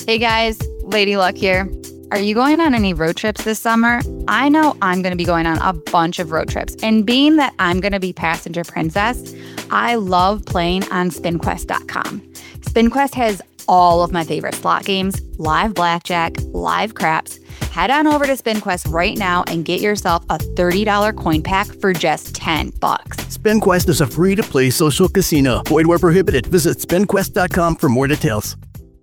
Hey guys, Lady Luck here. Are you going on any road trips this summer? I know I'm going to be going on a bunch of road trips. And being that I'm going to be passenger princess, I love playing on SpinQuest.com. SpinQuest has all of my favorite slot games, live blackjack, live craps. Head on over to SpinQuest right now and get yourself a $30 coin pack for just $10. SpinQuest is a free-to-play social casino. Void where prohibited. Visit SpinQuest.com for more details.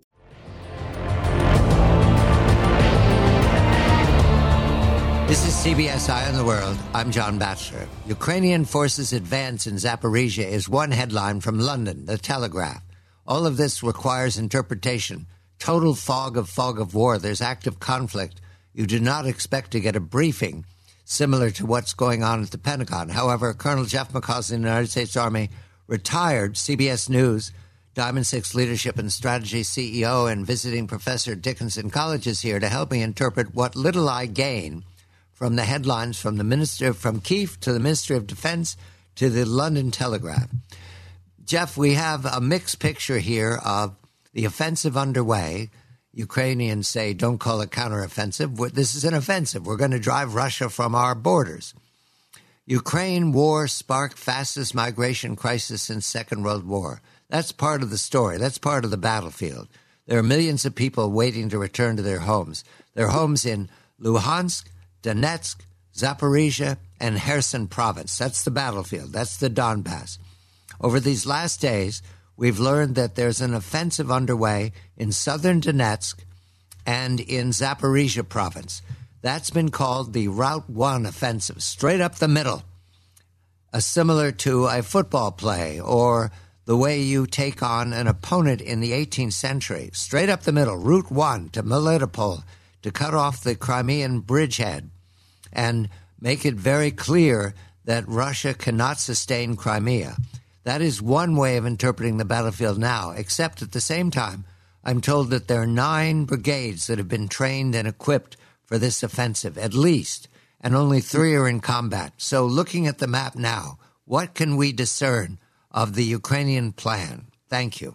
This is CBS Eye on the World. I'm John Batchelor. Ukrainian forces advance in Zaporizhia is one headline from London, The Telegraph. All of this requires interpretation. Total fog of war. There's active conflict. You do not expect to get a briefing similar to what's going on at the Pentagon. However, Colonel Jeff McCausland in the United States Army, retired CBS News, Diamond Six Leadership and Strategy CEO and visiting professor at Dickinson College is here to help me interpret what little I gain from the headlines from Kyiv to the Ministry of Defense to the London Telegraph. Jeff, we have a mixed picture here of the offensive underway. Ukrainians say, don't call it counteroffensive. This is an offensive. We're going to drive Russia from our borders. Ukraine war sparked fastest migration crisis since Second World War. That's part of the story. That's part of the battlefield. There are millions of people waiting to return to their homes. Their homes in Luhansk, Donetsk, Zaporizhia, and Kherson province. That's the battlefield. That's the Donbass. Over these last days, we've learned that there's an offensive underway in southern Donetsk and in Zaporizhia province. That's been called the Route 1 offensive, straight up the middle, similar to a football play or the way you take on an opponent in the 18th century, straight up the middle, Route 1 to Melitopol, to cut off the Crimean bridgehead and make it very clear that Russia cannot sustain Crimea. That is one way of interpreting the battlefield now, except at the same time, I'm told that there are 9 brigades that have been trained and equipped for this offensive, at least, and only 3 are in combat. So looking at the map now, what can we discern of the Ukrainian plan? Thank you.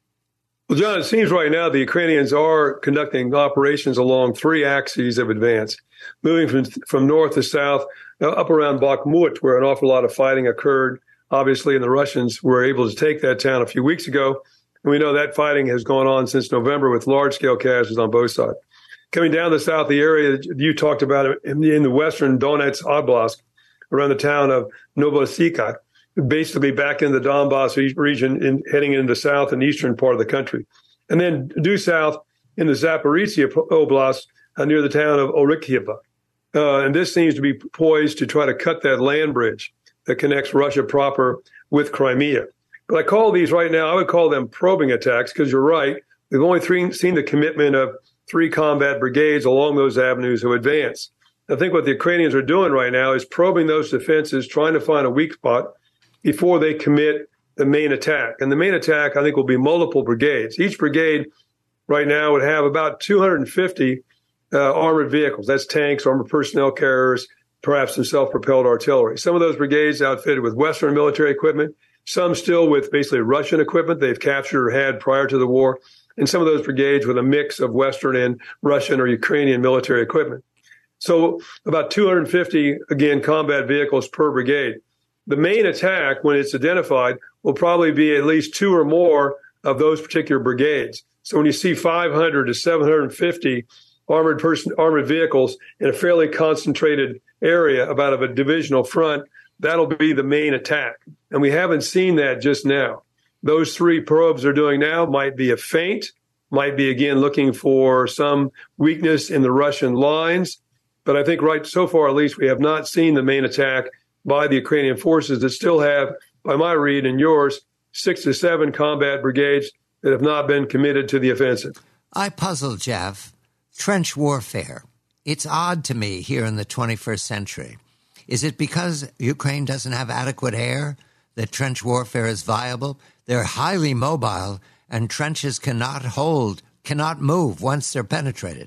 Well, John, it seems right now the Ukrainians are conducting operations along 3 axes of advance, moving from north to south, up around Bakhmut, where an awful lot of fighting occurred, obviously, and the Russians were able to take that town a few weeks ago. And we know that fighting has gone on since November with large-scale casualties on both sides. Coming down the south, the area that you talked about in the western Donetsk Oblast, around the town of Novosibirsk, basically back in the Donbass region, heading into the south and eastern part of the country. And then due south in the Zaporizhia Oblast, near the town of Orikhiva. And this seems to be poised to try to cut that land bridge that connects Russia proper with Crimea. But I call these right now, I would call them probing attacks, because you're right. We've only seen the commitment of 3 combat brigades along those avenues of advance. I think what the Ukrainians are doing right now is probing those defenses, trying to find a weak spot before they commit the main attack. And the main attack, I think, will be multiple brigades. Each brigade right now would have about 250 armored vehicles. That's tanks, armored personnel carriers, perhaps some self-propelled artillery. Some of those brigades outfitted with Western military equipment, some still with basically Russian equipment they've captured or had prior to the war, and some of those brigades with a mix of Western and Russian or Ukrainian military equipment. So about 250, again, combat vehicles per brigade. The main attack, when it's identified, will probably be at least 2 or more of those particular brigades. So when you see 500 to 750 armored vehicles in a fairly concentrated area, about of a divisional front, that'll be the main attack. And we haven't seen that just now. Those 3 probes they're doing now might be a feint, might be, again, looking for some weakness in the Russian lines. But I think right so far, at least, we have not seen the main attack by the Ukrainian forces that still have, by my read and yours, 6 to 7 combat brigades that have not been committed to the offensive. I puzzle, Jeff. Trench warfare. It's odd to me here in the 21st century. Is it because Ukraine doesn't have adequate air that trench warfare is viable? They're highly mobile, and trenches cannot move once they're penetrated.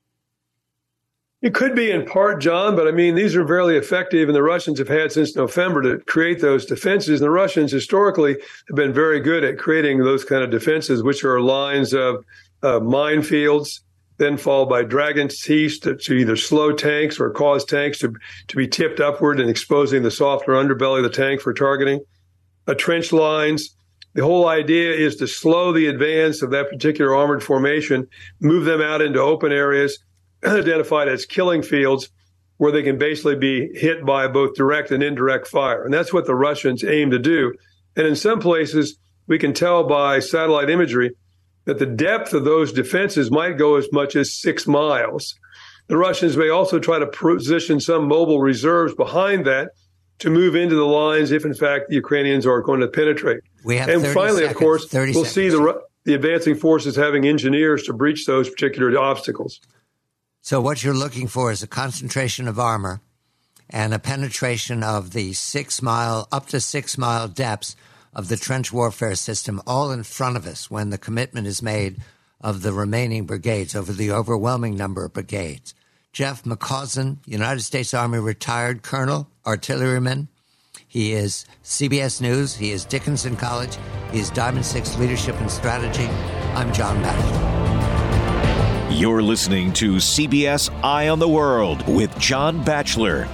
It could be in part, John, but I mean, these are fairly effective, and the Russians have had since November to create those defenses. And the Russians historically have been very good at creating those kind of defenses, which are lines of minefields, then followed by dragon teeth to either slow tanks or cause tanks to be tipped upward and exposing the softer underbelly of the tank for targeting. Trench lines. The whole idea is to slow the advance of that particular armored formation, move them out into open areas identified as killing fields where they can basically be hit by both direct and indirect fire. And that's what the Russians aim to do. And in some places, we can tell by satellite imagery that the depth of those defenses might go as much as 6 miles. The Russians may also try to position some mobile reserves behind that to move into the lines if, in fact, the Ukrainians are going to penetrate. And finally, of course, we'll see the advancing forces having engineers to breach those particular obstacles. So what you're looking for is a concentration of armor and a penetration of the 6 mile, up to 6 mile depths of the trench warfare system, all in front of us when the commitment is made of the remaining brigades over the overwhelming number of brigades. Jeff McCausland, United States Army retired colonel, artilleryman. He is CBS News. He is Dickinson College. He is Diamond Six Leadership and Strategy. I'm John Batchelor. You're listening to CBS Eye on the World with John Batchelor.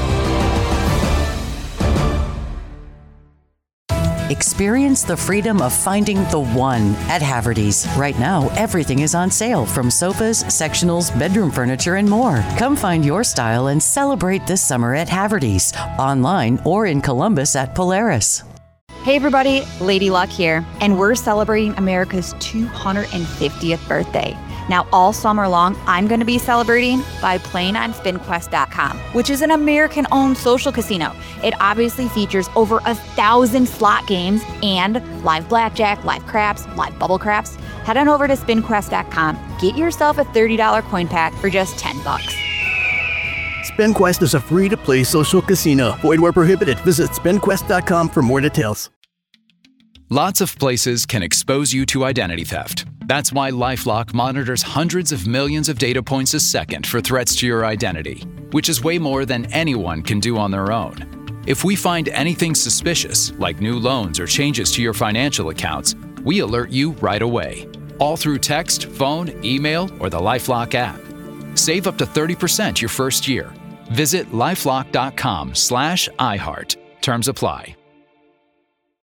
Experience the freedom of finding the one at Haverty's. Right now, everything is on sale, from sofas, sectionals, bedroom furniture, and more. Come find your style and celebrate this summer at Haverty's, online or in Columbus at Polaris. Hey everybody, Lady Luck here, and we're celebrating America's 250th birthday. Now, all summer long, I'm going to be celebrating by playing on SpinQuest.com, which is an American-owned social casino. It obviously features over 1,000 slot games and live blackjack, live craps, live bubble craps. Head on over to SpinQuest.com. Get yourself a $30 coin pack for just $10. SpinQuest is a free-to-play social casino. Void where prohibited. Visit SpinQuest.com for more details. Lots of places can expose you to identity theft. That's why LifeLock monitors hundreds of millions of data points a second for threats to your identity, which is way more than anyone can do on their own. If we find anything suspicious, like new loans or changes to your financial accounts, we alert you right away, all through text, phone, email, or the LifeLock app. Save up to 30% your first year. Visit LifeLock.com/iHeart. Terms apply.